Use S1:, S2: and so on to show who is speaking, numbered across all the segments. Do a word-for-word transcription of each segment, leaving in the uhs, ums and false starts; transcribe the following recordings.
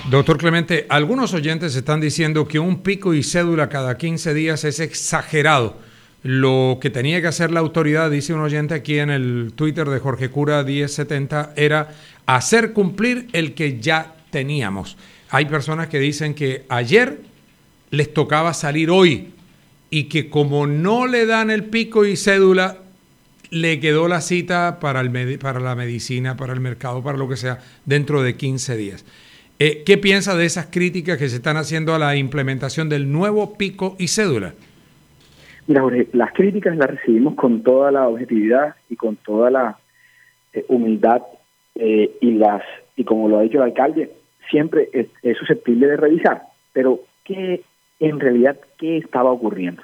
S1: Doctor Clemente, algunos oyentes están diciendo que un pico y cédula cada quince días es exagerado. Lo que tenía que hacer la autoridad, dice un oyente aquí en el Twitter de Jorge Cura diez setenta, era hacer cumplir el que ya teníamos. Hay personas que dicen que ayer les tocaba salir hoy y que como no le dan el pico y cédula, le quedó la cita para, el, para la medicina, para el mercado, para lo que sea, dentro de quince días. Eh, ¿Qué piensa de esas críticas que se están haciendo a la implementación del nuevo pico y cédula?
S2: Mira, Jorge, las críticas las recibimos con toda la objetividad y con toda la eh, humildad eh, y las y como lo ha dicho el alcalde, siempre es, es susceptible de revisar. Pero ¿qué en realidad qué estaba ocurriendo?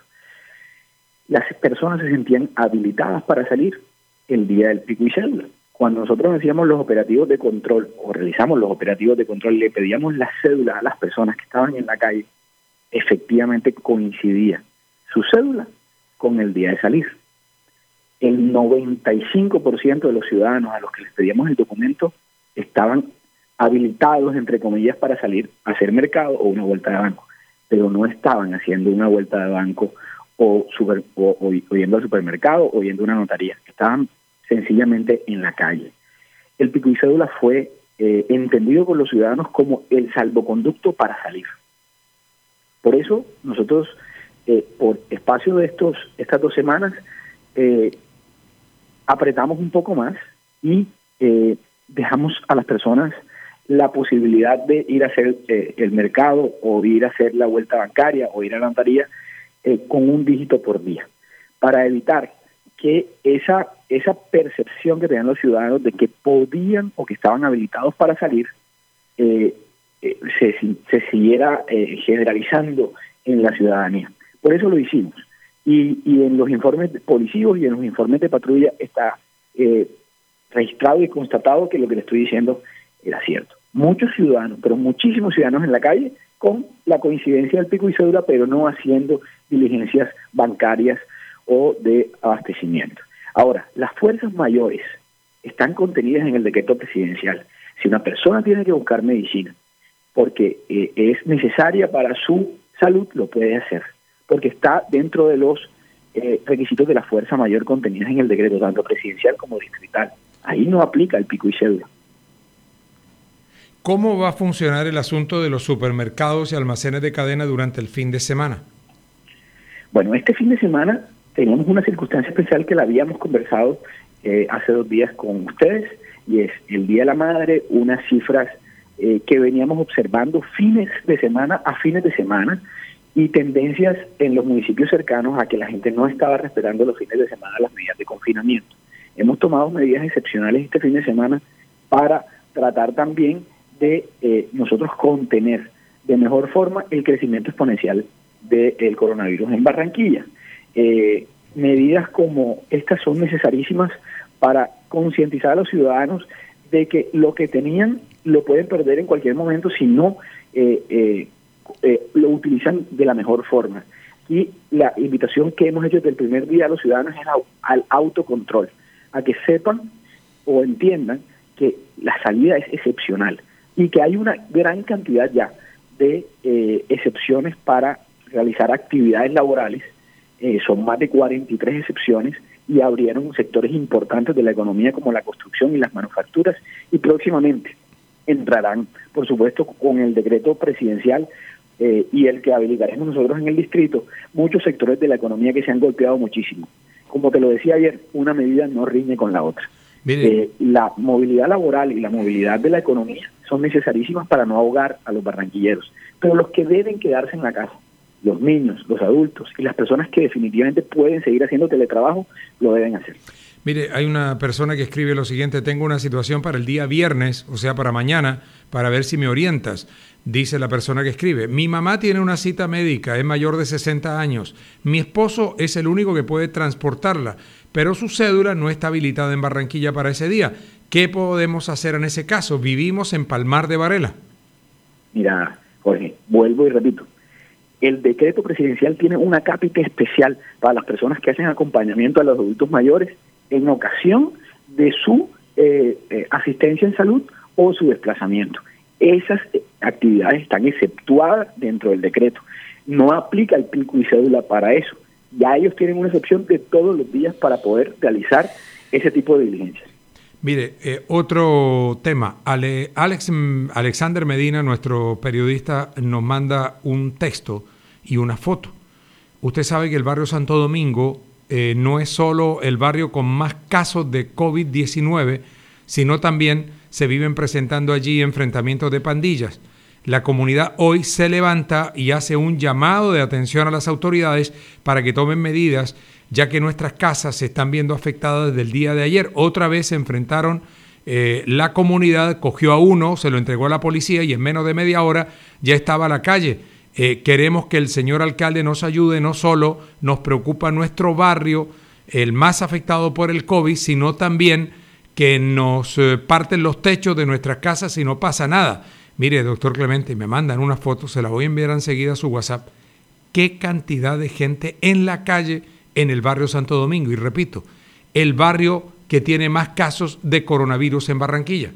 S2: Las personas se sentían habilitadas para salir el día del pico y cédula. Cuando nosotros hacíamos los operativos de control o realizamos los operativos de control, le pedíamos las cédulas a las personas que estaban en la calle, efectivamente coincidía su cédula con el día de salir. El noventa y cinco por ciento de los ciudadanos a los que les pedíamos el documento estaban habilitados, entre comillas, para salir a hacer mercado o una vuelta de banco, pero no estaban haciendo una vuelta de banco o, super, o, o, o yendo al supermercado o yendo a una notaría. Estaban sencillamente en la calle. El pico y cédula fue eh, entendido por los ciudadanos como el salvoconducto para salir. Por eso nosotros, eh, por espacio de estos estas dos semanas, eh, apretamos un poco más y eh, dejamos a las personas la posibilidad de ir a hacer eh, el mercado o de ir a hacer la vuelta bancaria o ir a la notaría eh, con un dígito por día, para evitar que esa esa percepción que tenían los ciudadanos de que podían o que estaban habilitados para salir eh, eh, se, se siguiera eh, generalizando en la ciudadanía. Por eso lo hicimos. Y, y en los informes policivos y en los informes de patrulla está eh, registrado y constatado que lo que le estoy diciendo era cierto. Muchos ciudadanos, pero muchísimos ciudadanos en la calle con la coincidencia del pico y cédula, pero no haciendo diligencias bancarias o de abastecimiento. Ahora, las fuerzas mayores están contenidas en el decreto presidencial. Si una persona tiene que buscar medicina porque eh, es necesaria para su salud, lo puede hacer, porque está dentro de los eh, requisitos de la fuerza mayor contenidas en el decreto, tanto presidencial como distrital. Ahí no aplica el pico y cédula.
S1: ¿Cómo va a funcionar el asunto de los supermercados y almacenes de cadena durante el fin de semana?
S2: Bueno, este fin de semana tenemos una circunstancia especial que la habíamos conversado eh, hace dos días con ustedes, y es el Día de la Madre, unas cifras eh, que veníamos observando fines de semana a fines de semana y tendencias en los municipios cercanos a que la gente no estaba respetando los fines de semana las medidas de confinamiento. Hemos tomado medidas excepcionales este fin de semana para tratar también de eh, nosotros contener de mejor forma el crecimiento exponencial del coronavirus en Barranquilla. Eh, medidas como estas son necesarísimas para concientizar a los ciudadanos de que lo que tenían lo pueden perder en cualquier momento si no eh, eh, eh, lo utilizan de la mejor forma. Y la invitación que hemos hecho desde el primer día a los ciudadanos es al, al autocontrol, a que sepan o entiendan que la salida es excepcional y que hay una gran cantidad ya de eh, excepciones para realizar actividades laborales. Eh, son más de cuarenta y tres excepciones y abrieron sectores importantes de la economía como la construcción y las manufacturas, y próximamente entrarán, por supuesto, con el decreto presidencial eh, y el que habilitaremos nosotros en el distrito, muchos sectores de la economía que se han golpeado muchísimo. Como te lo decía ayer, una medida no riñe con la otra. Eh, la movilidad laboral y la movilidad de la economía son necesarísimas para no ahogar a los barranquilleros, pero los que deben quedarse en la casa, los niños, los adultos y las personas que definitivamente pueden seguir haciendo teletrabajo, lo deben hacer.
S1: Mire, hay una persona que escribe lo siguiente: tengo una situación para el día viernes, o sea, para mañana, para ver si me orientas. Dice la persona que escribe: mi mamá tiene una cita médica, es mayor de sesenta años, mi esposo es el único que puede transportarla, pero su cédula no está habilitada en Barranquilla para ese día. ¿Qué podemos hacer en ese caso? Vivimos en Palmar de Varela.
S2: Mira, Jorge, vuelvo y repito. El decreto presidencial tiene una cápita especial para las personas que hacen acompañamiento a los adultos mayores en ocasión de su eh, eh, asistencia en salud o su desplazamiento. Esas actividades están exceptuadas dentro del decreto. No aplica el pico y cédula para eso. Ya ellos tienen una excepción de todos los días para poder realizar ese tipo de diligencias.
S1: Mire, eh, otro tema. Ale, Alex, Alexander Medina, nuestro periodista, nos manda un texto y una foto. Usted sabe que el barrio Santo Domingo eh, no es solo el barrio con más casos de COVID diecinueve, sino también se viven presentando allí enfrentamientos de pandillas. La comunidad hoy se levanta y hace un llamado de atención a las autoridades para que tomen medidas, ya que nuestras casas se están viendo afectadas desde el día de ayer. Otra vez se enfrentaron, eh, la comunidad cogió a uno, se lo entregó a la policía y en menos de media hora ya estaba a la calle. Eh, queremos que el señor alcalde nos ayude, no solo nos preocupa nuestro barrio, el más afectado por el COVID, sino también que nos eh, parten los techos de nuestras casas y no pasa nada. Mire, doctor Clemente, me mandan una foto, se la voy a enviar enseguida a su WhatsApp. ¿Qué cantidad de gente en la calle en el barrio Santo Domingo? Y repito, el barrio que tiene más casos de coronavirus en Barranquilla.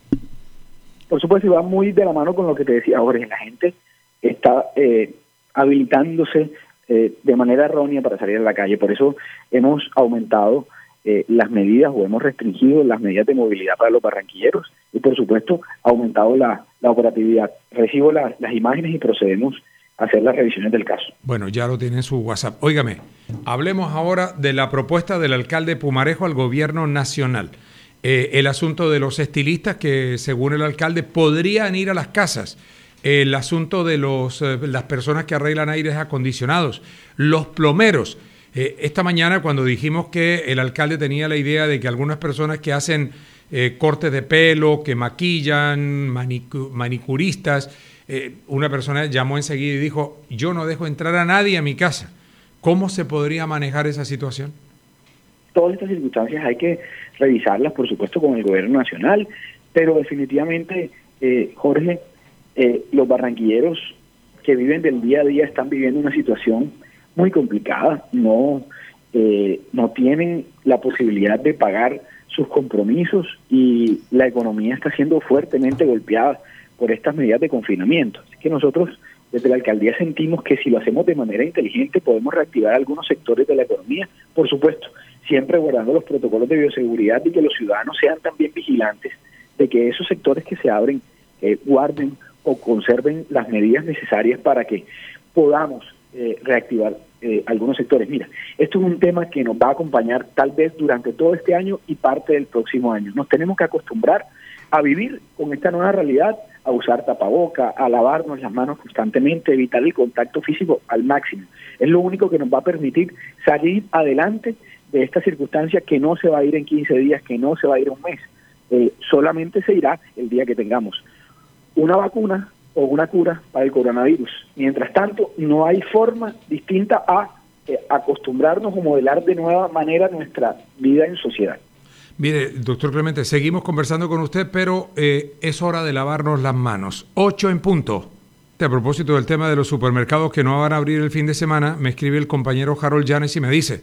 S2: Por supuesto, y va muy de la mano con lo que te decía ahora, la gente está eh, habilitándose eh, de manera errónea para salir a la calle. Por eso hemos aumentado eh, las medidas o hemos restringido las medidas de movilidad para los barranquilleros y, por supuesto, aumentado la, la operatividad. Recibo la, las imágenes y procedemos a hacer las revisiones del caso.
S1: Bueno, ya lo tiene en su WhatsApp. Óigame, hablemos ahora de la propuesta del alcalde Pumarejo al gobierno nacional. Eh, el asunto de los estilistas que, según el alcalde, podrían ir a las casas. El asunto de los, eh, las personas que arreglan aires acondicionados, los plomeros. Eh, esta mañana cuando dijimos que el alcalde tenía la idea de que algunas personas que hacen eh, cortes de pelo, que maquillan, manicu- manicuristas, eh, una persona llamó enseguida y dijo, yo no dejo entrar a nadie a mi casa. ¿Cómo se podría manejar esa situación?
S2: Todas estas circunstancias hay que revisarlas, por supuesto, con el gobierno nacional, pero definitivamente, eh, Jorge, Eh, los barranquilleros que viven del día a día están viviendo una situación muy complicada, no, eh, no tienen la posibilidad de pagar sus compromisos y la economía está siendo fuertemente golpeada por estas medidas de confinamiento. Así que nosotros desde la alcaldía sentimos que si lo hacemos de manera inteligente podemos reactivar algunos sectores de la economía, por supuesto, siempre guardando los protocolos de bioseguridad y que los ciudadanos sean también vigilantes de que esos sectores que se abren eh, guarden o conserven las medidas necesarias para que podamos eh, reactivar eh, algunos sectores. Mira, esto es un tema que nos va a acompañar tal vez durante todo este año y parte del próximo año. Nos tenemos que acostumbrar a vivir con esta nueva realidad, a usar tapaboca, a lavarnos las manos constantemente, evitar el contacto físico al máximo. Es lo único que nos va a permitir salir adelante de esta circunstancia que no se va a ir en quince días, que no se va a ir un mes. Eh, solamente se irá el día que tengamos una vacuna o una cura para el coronavirus. Mientras tanto, no hay forma distinta a eh, acostumbrarnos o modelar de nueva manera nuestra vida en sociedad.
S1: Mire, doctor Clemente, seguimos conversando con usted, pero eh, es hora de lavarnos las manos. Ocho en punto. A propósito del tema de los supermercados que no van a abrir el fin de semana, me escribe el compañero Harold Llanes y me dice,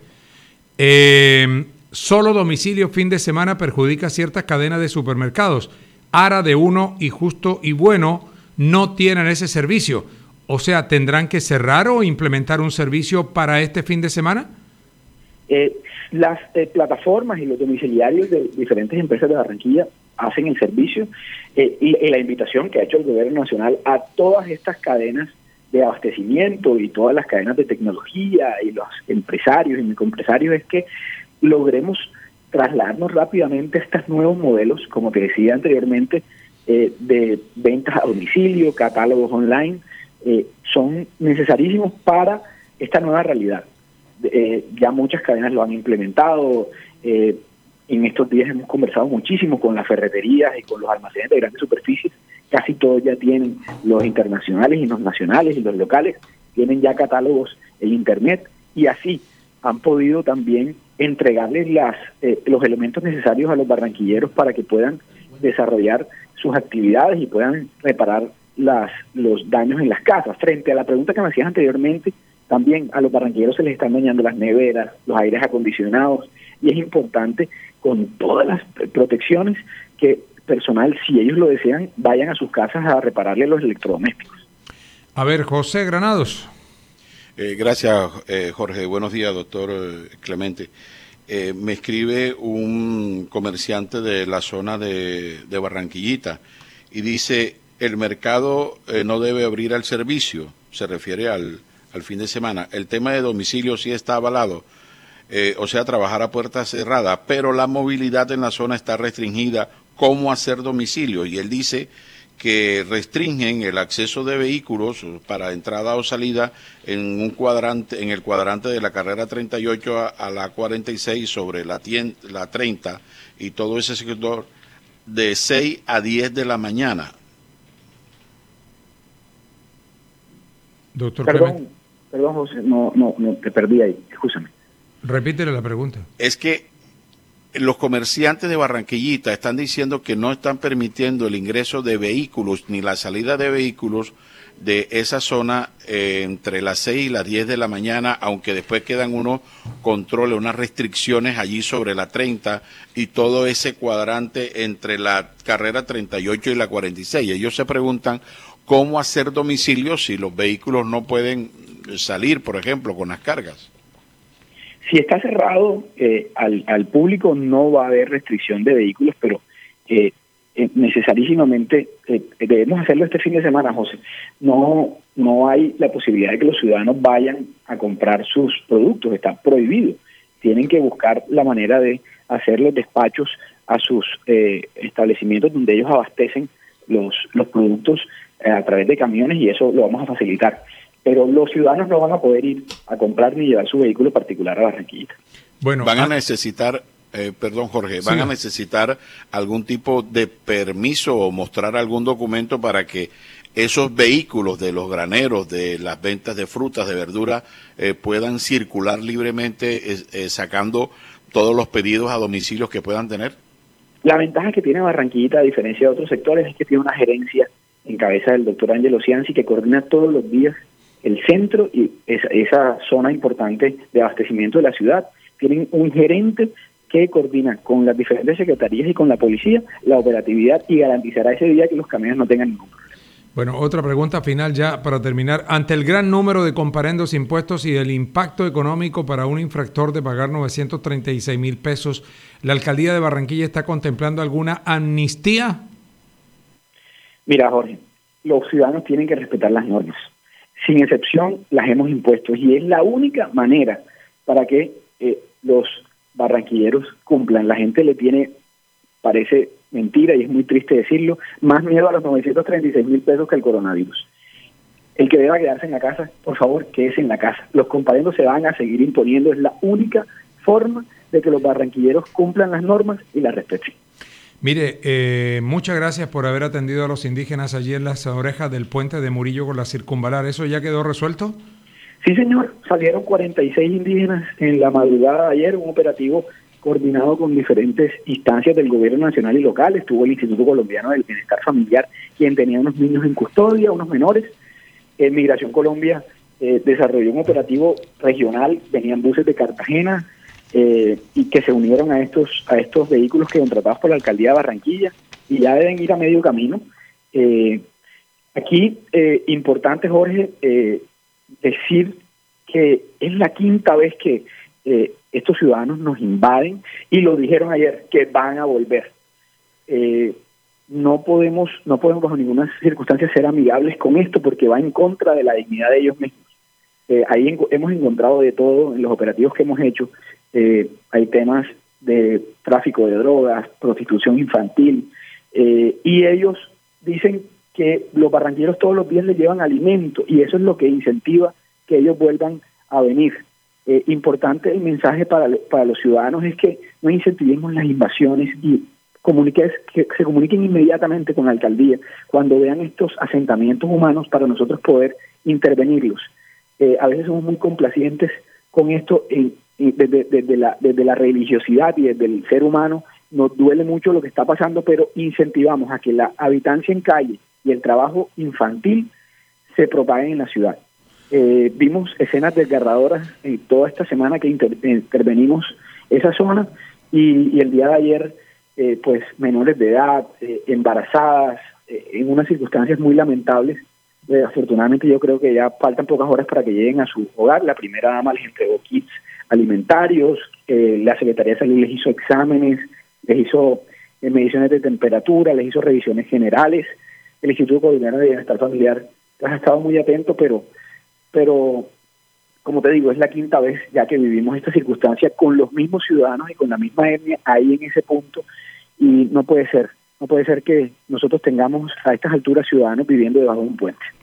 S1: eh, solo domicilio fin de semana perjudica ciertas cadenas de supermercados. Ara de Uno y Justo y Bueno no tienen ese servicio. O sea, ¿tendrán que cerrar o implementar un servicio para este fin de semana?
S2: Eh, las eh, plataformas y los domiciliarios de diferentes empresas de Barranquilla hacen el servicio eh, y, y la invitación que ha hecho el gobierno nacional a todas estas cadenas de abastecimiento y todas las cadenas de tecnología y los empresarios y microempresarios es que logremos trasladarnos rápidamente a estos nuevos modelos, como te decía anteriormente, eh, de ventas a domicilio, catálogos online, eh, son necesarísimos para esta nueva realidad. Eh, ya muchas cadenas lo han implementado, eh, en estos días hemos conversado muchísimo con las ferreterías y con los almacenes de grandes superficies, casi todos ya tienen, los internacionales y los nacionales y los locales, tienen ya catálogos en internet y así han podido también entregarles las eh, los elementos necesarios a los barranquilleros para que puedan desarrollar sus actividades y puedan reparar las los daños en las casas. Frente a la pregunta que me hacías anteriormente, también a los barranquilleros se les están dañando las neveras, los aires acondicionados, y es importante con todas las protecciones que personal, si ellos lo desean, vayan a sus casas a repararle los electrodomésticos.
S1: A ver, José Granados.
S3: Eh, gracias, eh, Jorge. Buenos días, doctor eh, Clemente. Eh, me escribe un comerciante de la zona de, de Barranquillita y dice, el mercado eh, no debe abrir al servicio, se refiere al, al fin de semana. El tema de domicilio sí está avalado, eh, o sea, trabajar a puerta cerrada, pero la movilidad en la zona está restringida. ¿Cómo hacer domicilio? Y él dice que restringen el acceso de vehículos para entrada o salida en un cuadrante, en el cuadrante de la carrera treinta y ocho a, a la cuarenta y seis sobre la, tien, la treinta y todo ese sector de seis a diez de la mañana.
S1: Doctor
S2: Perdón,
S1: Clemente.
S2: perdón José, no, no, no, te perdí ahí, escúchame.
S1: Repítele la pregunta.
S3: Es que los comerciantes de Barranquillita están diciendo que no están permitiendo el ingreso de vehículos ni la salida de vehículos de esa zona eh, entre las seis y las diez de la mañana, aunque después quedan unos controles, unas restricciones allí sobre la treinta y todo ese cuadrante entre la carrera treinta y ocho y la cuarenta y seis. Ellos se preguntan cómo hacer domicilio si los vehículos no pueden salir, por ejemplo, con las cargas.
S2: Si está cerrado eh, al, al público no va a haber restricción de vehículos, pero eh, eh, necesariamente eh, debemos hacerlo este fin de semana, José. No, no hay la posibilidad de que los ciudadanos vayan a comprar sus productos, está prohibido. Tienen que buscar la manera de hacer los despachos a sus eh, establecimientos donde ellos abastecen los, los productos eh, a través de camiones, y eso lo vamos a facilitar. Pero los ciudadanos no van a poder ir a comprar ni llevar su vehículo particular a Barranquilla.
S3: Bueno, van a necesitar, eh, perdón Jorge, van sí. a necesitar algún tipo de permiso o mostrar algún documento para que esos vehículos de los graneros, de las ventas de frutas, de verduras, eh, puedan circular libremente eh, eh, sacando todos los pedidos a domicilios que puedan tener.
S2: La ventaja que tiene Barranquillita, a diferencia de otros sectores, es que tiene una gerencia en cabeza del doctor Ángelo Cianci que coordina todos los días el centro y esa, esa zona importante de abastecimiento de la ciudad. Tienen un gerente que coordina con las diferentes secretarías y con la policía la operatividad y garantizará ese día que los camiones no tengan ningún problema.
S1: Bueno, otra pregunta final ya para terminar. Ante el gran número de comparendos, impuestos y el impacto económico para un infractor de pagar novecientos treinta y seis mil pesos, ¿la alcaldía de Barranquilla está contemplando alguna amnistía?
S2: Mira, Jorge, los ciudadanos tienen que respetar las normas. Sin excepción, las hemos impuesto y es la única manera para que eh, los barranquilleros cumplan. La gente le tiene, parece mentira y es muy triste decirlo, más miedo a los novecientos treinta y seis mil pesos que al coronavirus. El que deba quedarse en la casa, por favor, quédese en la casa. Los comparendos se van a seguir imponiendo, es la única forma de que los barranquilleros cumplan las normas y las respeten.
S1: Mire, eh, muchas gracias por haber atendido a los indígenas allí en las orejas del puente de Murillo con la circunvalar. ¿Eso ya quedó resuelto?
S2: Sí, señor. Salieron cuarenta y seis indígenas en la madrugada de ayer, un operativo coordinado con diferentes instancias del gobierno nacional y local. Estuvo el Instituto Colombiano del Bienestar Familiar, quien tenía unos niños en custodia, unos menores. Eh, Migración Colombia eh, desarrolló un operativo regional, venían buses de Cartagena, Eh, y que se unieron a estos a estos vehículos que contratados por la alcaldía de Barranquilla y ya deben ir a medio camino. Eh, aquí, eh, importante, Jorge, eh, decir que es la quinta vez que eh, estos ciudadanos nos invaden y lo dijeron ayer, que van a volver. Eh, no podemos, no podemos bajo ninguna circunstancia ser amigables con esto porque va en contra de la dignidad de ellos mismos. Eh, ahí en, hemos encontrado de todo en los operativos que hemos hecho. Eh, hay temas de tráfico de drogas, prostitución infantil, eh, y ellos dicen que los barranquilleros todos los días les llevan alimento y eso es lo que incentiva que ellos vuelvan a venir. Eh, importante el mensaje para, para los ciudadanos es que no incentivemos las invasiones y comunique, que se comuniquen inmediatamente con la alcaldía cuando vean estos asentamientos humanos para nosotros poder intervenirlos. Eh, a veces somos muy complacientes con esto en Desde, desde, la, desde la religiosidad y desde el ser humano nos duele mucho lo que está pasando, pero incentivamos a que la habitancia en calle y el trabajo infantil se propaguen en la ciudad. Eh, vimos escenas desgarradoras en toda esta semana que inter, intervenimos esa zona y, y el día de ayer eh, pues menores de edad, eh, embarazadas, eh, en unas circunstancias muy lamentables. Eh, afortunadamente yo creo que ya faltan pocas horas para que lleguen a su hogar. La primera dama les entregó kits alimentarios, eh, la Secretaría de Salud les hizo exámenes, les hizo eh, mediciones de temperatura, les hizo revisiones generales. El Instituto Colombiano de Bienestar Familiar pues, ha estado muy atento, pero, pero como te digo, es la quinta vez ya que vivimos esta circunstancia con los mismos ciudadanos y con la misma etnia ahí en ese punto, y no puede ser, no puede ser que nosotros tengamos a estas alturas ciudadanos viviendo debajo de un puente.